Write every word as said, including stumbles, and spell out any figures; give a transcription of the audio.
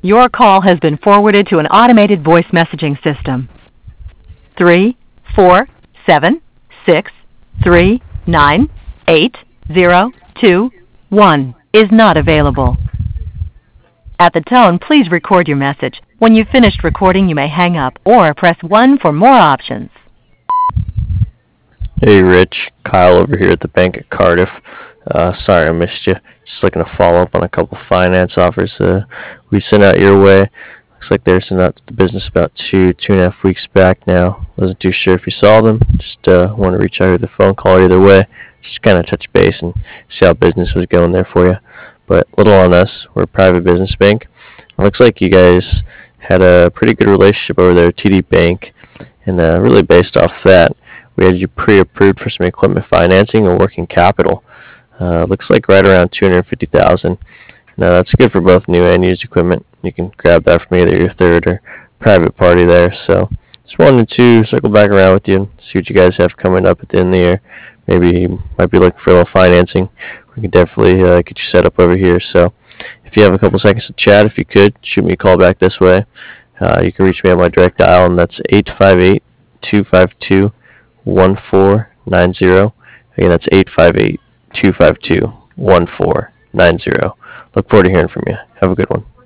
Your call has been forwarded to an automated voice messaging system. Three, four, seven, six, three, nine, eight, zero, two, one is not available. At the tone, please record your message. When you've finished recording, you may hang up or press one for more options. Hey Rich, Kyle over here at the bank at Cardiff. Uh, sorry I missed you. Just looking to follow up on a couple finance offers uh, we sent out your way. Looks like they were sent out to the business about two, two and a half weeks back now. Wasn't too sure if you saw them. Just uh, want to reach out with a phone call either way. Just kind of touch base and see how business was going there for you. But little on us, we're a private business bank. It looks like you guys had a pretty good relationship over there at T D Bank, and uh, really based off that, we had you pre-approved for some equipment financing and working capital. Uh, looks like right around two hundred fifty thousand dollars. Now that's good for both new and used equipment. You can grab that from either your third or private party there. So just wanted to circle back around with you and see what you guys have coming up at the end of the year. Maybe you might be looking for a little financing. We can definitely uh, get you set up over here. So if you have a couple seconds to chat, if you could, shoot me a call back this way. Uh, you can reach me on my direct dial, and that's eight five eight, two five two, one four nine zero. Again, that's eight five eight, two five two, one four nine zero. Look forward to hearing from you. Have a good one.